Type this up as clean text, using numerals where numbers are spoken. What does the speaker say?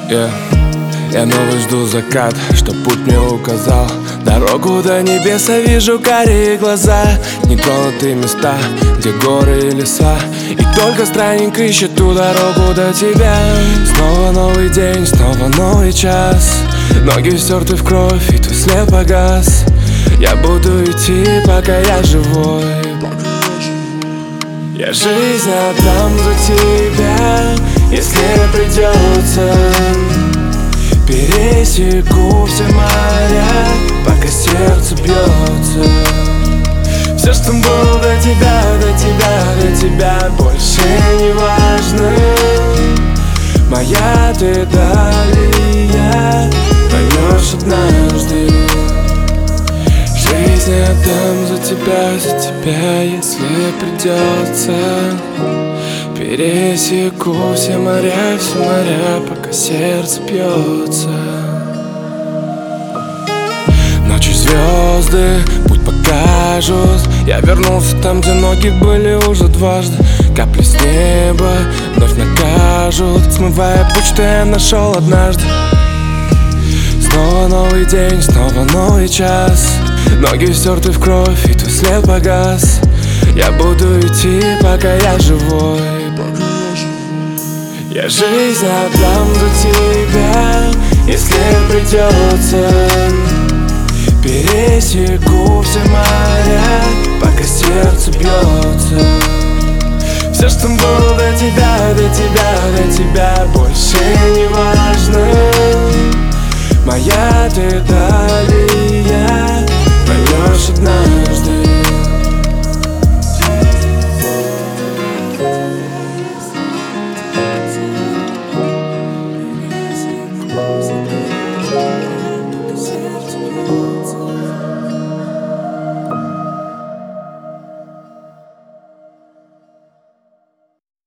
Yeah. Я новый жду закат, что путь мне указал. Дорогу до небеса вижу карие глаза, нетронутые места, где горы и леса. И только странник ищет ту дорогу до тебя. Снова новый день, снова новый час. Ноги стерты в кровь, и твой след погас. Я буду идти, пока я живой. Я жизнь отдам за тебя, если придется. Пересеку все моря, пока сердце бьется. Все, что было до тебя, до тебя, до тебя, больше не важно. Моя ты далее, поймешь однажды. Жизнь отдам за тебя, если придется. Пересеку все моря, пока сердце бьется. Ночью звезды путь покажут. Я вернулся там, где ноги были уже дважды. Капли с неба вновь накажут, смывая путь, что я нашел однажды. Снова новый день, снова новый час. Ноги стерты в кровь, и твой след погас. Я буду идти, пока я живой. Я жизнь отдам за тебя, если придется. Пересеку все моря, пока сердце бьется. Все, что было до тебя, до тебя, до тебя, больше не важно. Моя ты далее.